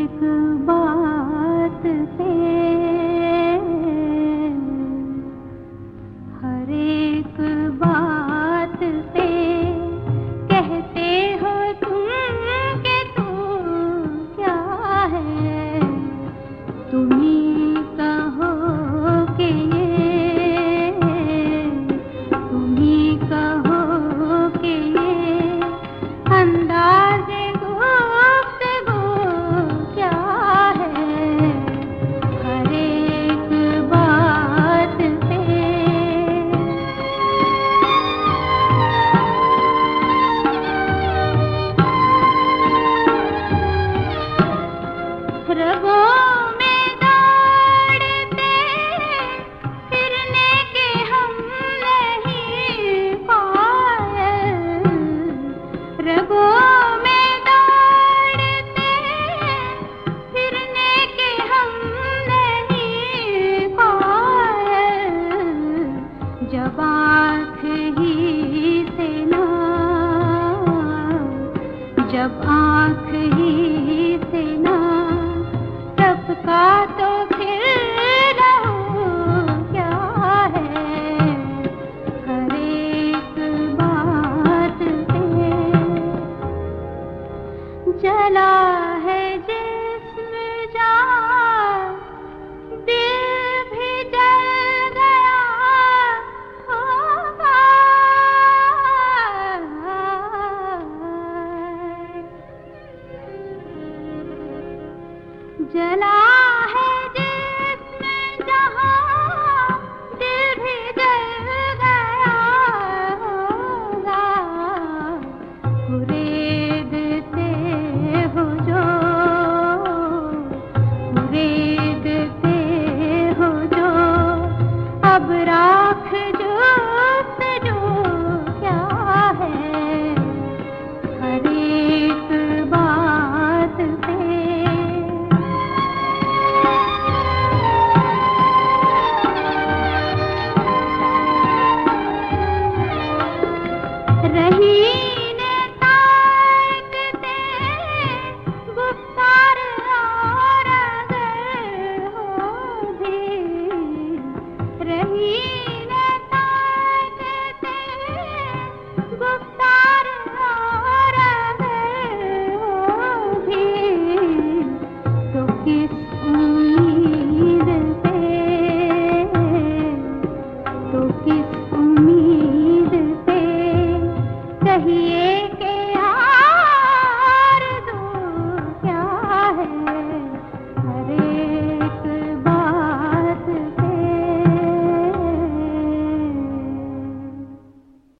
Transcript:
एक बात पे, हर एक बात पे कहते हो तुम कि तू क्या है। तुम ही कहो कि ये, तुम ही कहो कि ये अंदाज़े गुफ्तगू क्या है। हर एक बात पे रगों में दौड़ते फिरने के हम नहीं कायल। रगों में दौड़ते फिरने के हम नहीं कायल। जब आँख ही से ना, जब आँख ही से ना टपका तो फिर रहूं क्या है। हर एक बात पे जला है जिस्म जान, दिल भी जल गया होगा। जला